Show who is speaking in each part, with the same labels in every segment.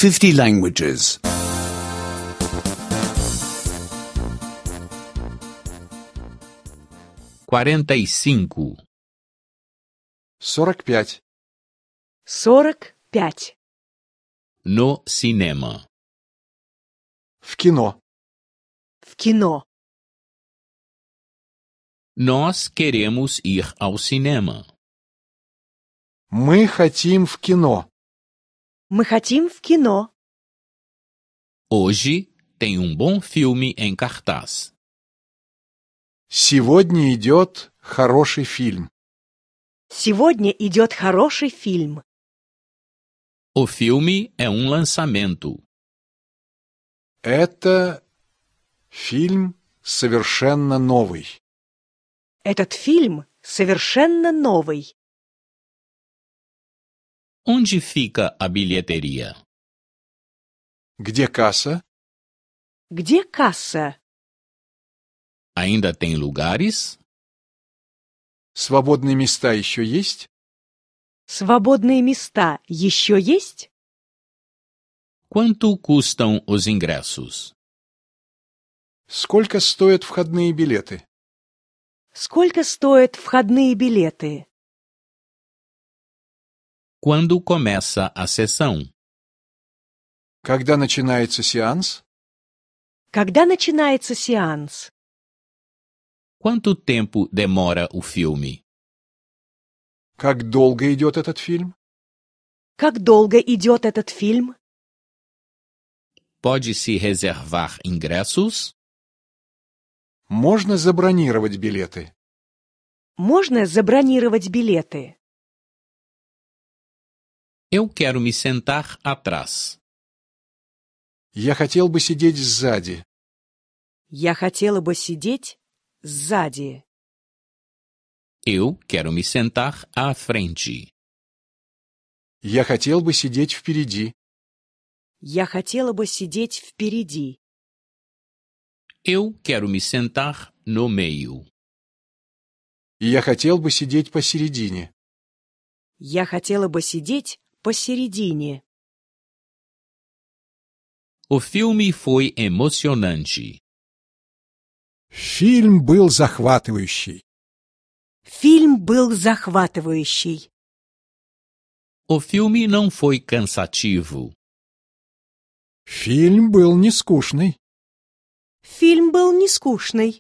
Speaker 1: 50 languages.
Speaker 2: 45.
Speaker 3: 45.
Speaker 4: 45.
Speaker 2: No cinema.
Speaker 3: В кино.
Speaker 4: В кино.
Speaker 2: Nós queremos ir ao cinema.
Speaker 3: Мы хотим в кино.
Speaker 4: Мы хотим в кино.
Speaker 2: Hoje tem bom filme em cartaz.
Speaker 3: Сегодня идет хороший фильм.
Speaker 4: Сегодня идет хороший фильм.
Speaker 2: O filme é lançamento.
Speaker 3: Это фильм совершенно новый.
Speaker 4: Этот фильм совершенно новый.
Speaker 2: Onde fica a bilheteria?
Speaker 3: Где касса?
Speaker 4: Где касса?
Speaker 2: Ainda tem lugares?
Speaker 3: Свободные места еще есть?
Speaker 4: Свободные места еще есть?
Speaker 2: Quanto custam os ingressos?
Speaker 3: Сколько стоят входные билеты?
Speaker 4: Сколько стоят входные билеты?
Speaker 2: Quando começa a sessão?
Speaker 3: Когда начинается сеанс?
Speaker 4: Когда начинается сеанс?
Speaker 2: Quanto tempo demora o filme?
Speaker 3: Как долго идет этот фильм?
Speaker 4: Как долго идет этот фильм?
Speaker 2: Pode-se reservar ingressos?
Speaker 3: Можно забронировать билеты.
Speaker 4: Можно забронировать билеты.
Speaker 2: Eu quero me sentar atrás.
Speaker 3: Я хотел бы сидеть сзади.
Speaker 4: Я хотела бы сидеть сзади.
Speaker 2: Eu quero me sentar à frente.
Speaker 3: Я хотел бы сидеть впереди.
Speaker 4: Я хотела бы сидеть впереди.
Speaker 2: Eu quero me sentar no meio.
Speaker 3: Я хотел бы сидеть посередине.
Speaker 4: Я хотела бы сидеть посередине.
Speaker 2: O filme foi emocionante.
Speaker 5: Фильм был захватывающий.
Speaker 4: Фильм был захватывающий.
Speaker 2: O filme não foi cansativo.
Speaker 5: Фильм был не скучный.
Speaker 4: Фильм был не скучный.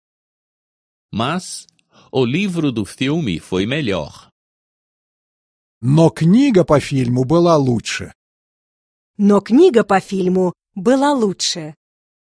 Speaker 2: Mas o livro do filme foi melhor.
Speaker 5: Но книга по фильму была лучше.
Speaker 4: Но книга по фильму была лучше.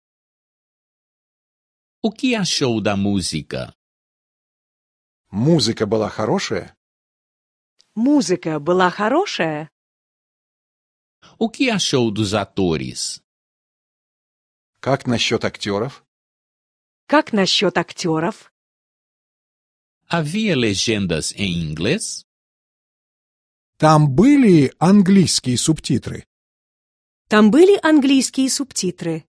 Speaker 2: O que achou da música?
Speaker 3: Музыка была хорошая?
Speaker 4: Музыка была хорошая.
Speaker 2: O que achou dos atores?
Speaker 3: Как насчет актеров?
Speaker 4: Как насчет актеров?
Speaker 2: Havia legendas em inglês?
Speaker 5: Там были английские субтитры.
Speaker 4: Там были английские субтитры.